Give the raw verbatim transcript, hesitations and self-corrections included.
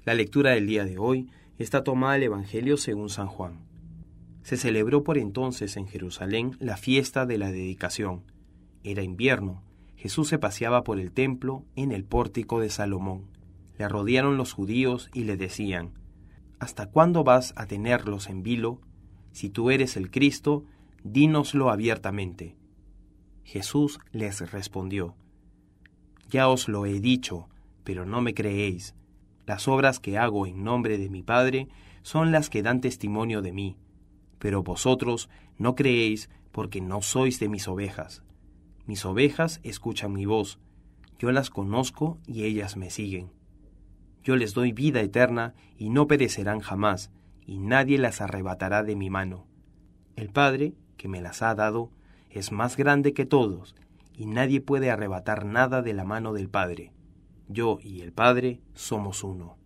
La lectura del día de hoy está tomada del Evangelio según San Juan. Se celebró por entonces en Jerusalén la fiesta de la dedicación. Era invierno. Jesús se paseaba por el templo en el pórtico de Salomón. Le rodearon los judíos y le decían: ¿Hasta cuándo vas a tenerlos en vilo? Si tú eres el Cristo, dínoslo abiertamente. Jesús les respondió: Ya os lo he dicho, pero no me creéis. Las obras que hago en nombre de mi Padre son las que dan testimonio de mí, pero vosotros no creéis porque no sois de mis ovejas. Mis ovejas escuchan mi voz, yo las conozco y ellas me siguen. Yo les doy vida eterna y no perecerán jamás, y nadie las arrebatará de mi mano. El Padre, que me las ha dado, es más grande que todos, y nadie puede arrebatar nada de la mano del Padre. Yo y el Padre somos uno.